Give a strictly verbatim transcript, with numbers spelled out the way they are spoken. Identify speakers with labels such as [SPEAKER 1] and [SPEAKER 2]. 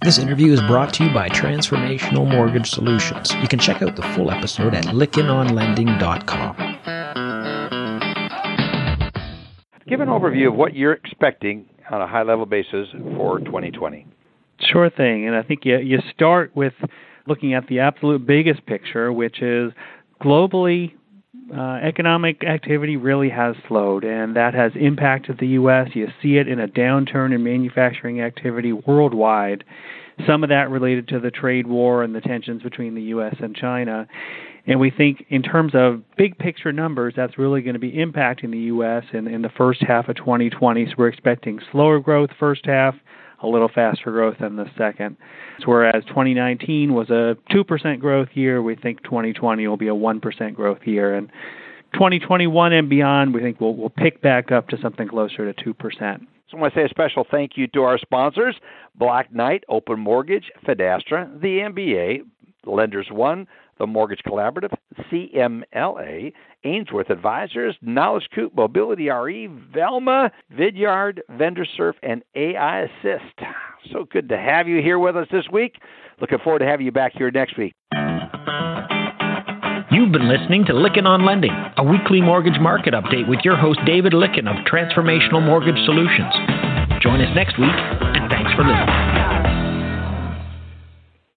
[SPEAKER 1] This interview is brought to you by Transformational Mortgage Solutions. You can check out the full episode at lykken on lending dot com.
[SPEAKER 2] Give an overview of what you're expecting on a high-level basis for twenty twenty.
[SPEAKER 3] Sure thing. And I think you, you start with looking at the absolute biggest picture, which is globally, uh, economic activity really has slowed, and that has impacted the U S. You see it in a downturn in manufacturing activity worldwide, some of that related to the trade war and the tensions between the U S and China. And we think in terms of big picture numbers, that's really going to be impacting the U S in, in the first half of twenty twenty. So we're expecting slower growth first half, a little faster growth in the second. So whereas twenty nineteen was a two percent growth year, we think twenty twenty will be a one percent growth year. And twenty twenty-one and beyond, we think we'll, we'll pick back up to something closer to two percent.
[SPEAKER 2] So I want to say a special thank you to our sponsors, Black Knight, Open Mortgage, Fidastra, the M B A, Lenders One, the Mortgage Collaborative, C M L A, Ainsworth Advisors, Knowledge Coop, Mobility R E, Velma, Vidyard, VendorSurf, and A I Assist. So good to have you here with us this week. Looking forward to having you back here next week.
[SPEAKER 1] You've been listening to Lykken on Lending, a weekly mortgage market update with your host David Lykken of Transformational Mortgage Solutions. Join us next week, and thanks for listening.